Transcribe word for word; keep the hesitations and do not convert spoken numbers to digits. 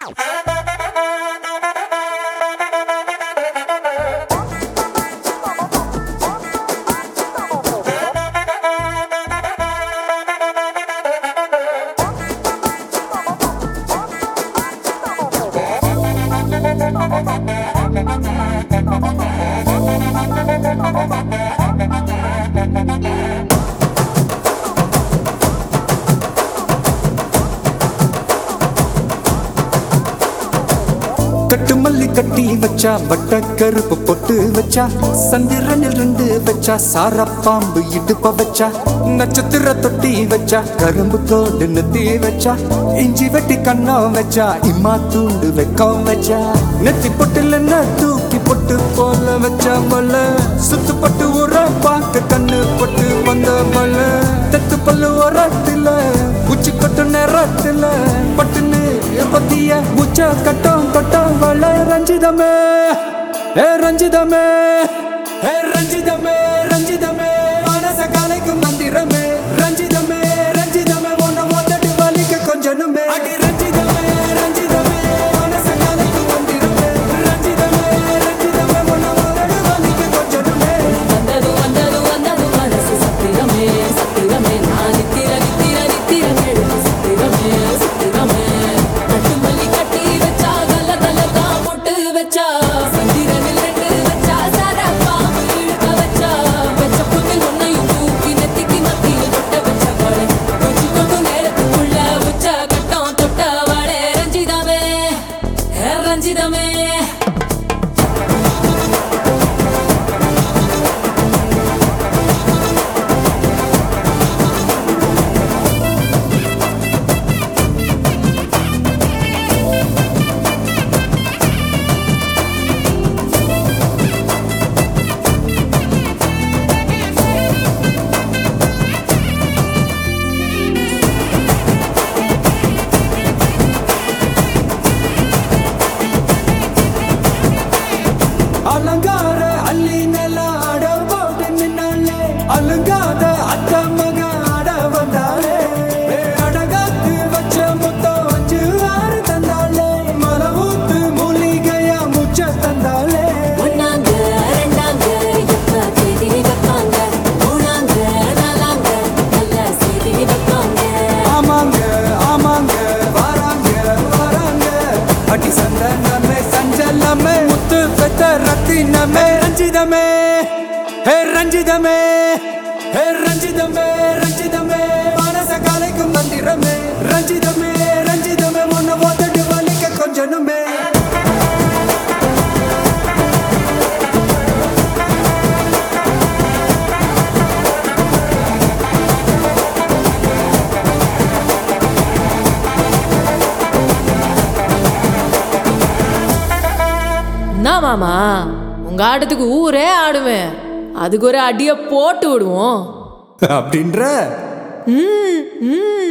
கட்டு மல்லி கட்டி வச்சா வட்ட கருப்பு பொட்டு வச்சா சந்திரனில் ரெண்டு வச்சா சார பாம்பு இடுப்ப வச்சா நட்சத்திர தொட்டி வச்சா கரும்பு தோடு நெத்தி வச்சா இஞ்சி வெட்டி கண்ணம் வச்சா இம்மா தூண்டு வெக்கம் வச்சா நெத்தி பொட்டுல தூக்கி பொட்டு போல வச்சா மல சுத்து பட்டு உர பார்க்க கண்ணு பொட்டு வந்த மல தெத்து பல்லு உரத்துல உச்சி கொட்டு நேரத்துல பட்டுன்னு பத்திய உச்ச கட்டம் கட்டம் வள ரஞ்சிதமே ஏ ரஞ்சிதமே ஏ ரஞ்சிதமே ரஞ்சிதமே மனச கலைக்கும் மந்திரமே ரஞ்சிதமே ரஞ்சிதமே ஒன்ன ஒத்தடி வலிக்க கொஞ்சனுமே அடி ரஞ்சிதமே ரஞ்சிதமே மனச கலைக்கும் மந்திரமே ரஞ்சிதமே ரஞ்சிதமே ஒன்ன ஒத்தடி வலிக்க கொஞ்சனுமே வந்தது வந்தது வந்தது மனசு சத்திரமே சத்திரமே நான் நித்திர நித்திர நித்திர கேள்வி சத்திரமே சத்திரமே கட்டு மல்லி கட்டி வச்சா கல்ல கல்ல தான் போட்டு வச்சா சந்திரனில் ரெண்டு வச்சா சாரா பாம்பு இழுக்க வச்சா வச்ச பொண்ணு ஒன்னையும் தூக்கி நெத்திக்கு மத்தியில் தொட்ட வச்ச வாழை கொஞ்சம் கொண்டு நேரத்துக்குள்ள உச்ச கட்டம் தொட்ட வாழை ரஞ்சிதமே ஹே ரஞ்சிதமே அலங்கார அள்ளி நில ஆட போட்டு நின்னாலே அலங்காத அத்த மக ஆட வந்தாலே அடகாத்து வச்ச முத்தம் வச்சு ஆறு தந்தாலே மலை ஊத்து மூலிகையா முச்ச தந்தாலே ஒன்னாங்க ரெண்டாங்க எப்ப தேதி வைப்பாங்க மூணாங்க நாலாங்க நல்ல செய்தி வைப்பாங்க ஆமாங்க ஆமாங்க வராங்க வராங்க அடி சந்தனமே சஞ்சலமே முத்து பெத்த ரத்தினமே ரஞ்சிதமே ஹே ரஞ்சிதமே ஹே ரஞ்சிதமே ரஞ்சிதமே மனச கலைக்கும் மந்திரமே ரஞ்சிதமே ரஞ்சிதமே ஒன்ன ஒத்தடி வலிக்க கொஞ்சனுமே என்ன மாமா உங்க ஆட்டத்துக்கு ஊரே ஆடுவேன் அதுக்கு ஒரு அடிய போட்டு விடுவோம் அப்படின்ற ம் ம்